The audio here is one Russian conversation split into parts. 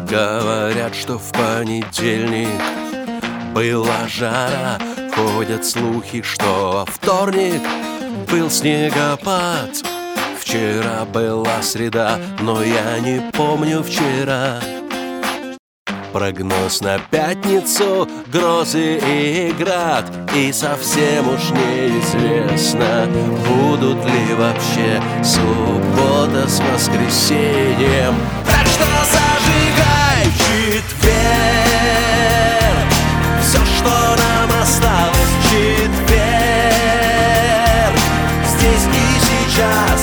Говорят, что в понедельник была жара. Ходят слухи, что во вторник был снегопад. Вчера была среда, но я не помню вчера. Прогноз на пятницу, грозы и град. И совсем уж неизвестно, будут ли вообще суббота с воскресеньем. Так что зажигай в четверг все, что нам осталось в четверг. Здесь и сейчас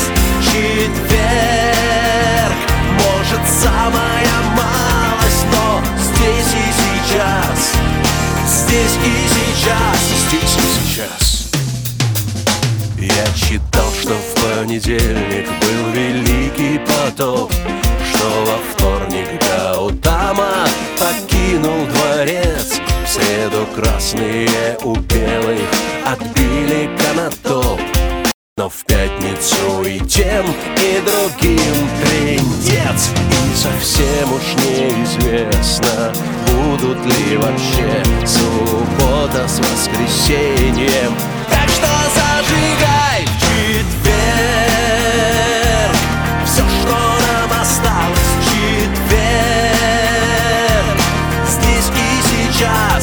четверг, может, самая малость, но здесь и сейчас, здесь и сейчас, здесь и сейчас. Я читал, что в понедельник был великий потоп, что во вторник Гаутама покинул дворец. В среду красные у белых отбили канатоп. Но в пятницу и тем, и другим трындец. И совсем уж неизвестно, будут ли вообще суббота с воскресеньем. Так что зажигай в четверг все, что нам осталось в четверг. Здесь и сейчас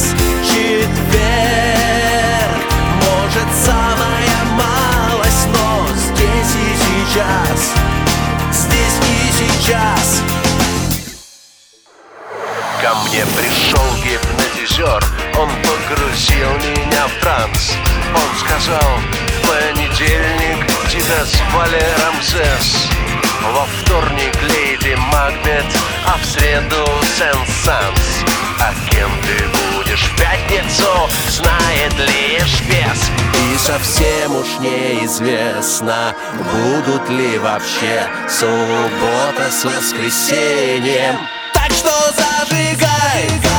четверг, может, самая малость, но здесь и сейчас, здесь и сейчас. Ко мне пришел гипнотизер, он погрузил меня в транс. Он сказал: в понедельник тебя звали Рамзес, во вторник Леди Макбет, а в среду Сен-Санс. А кем ты будешь в пятницу, знает лишь бес. И совсем уж неизвестно, будут ли вообще суббота с воскресеньем. Так что зажигай!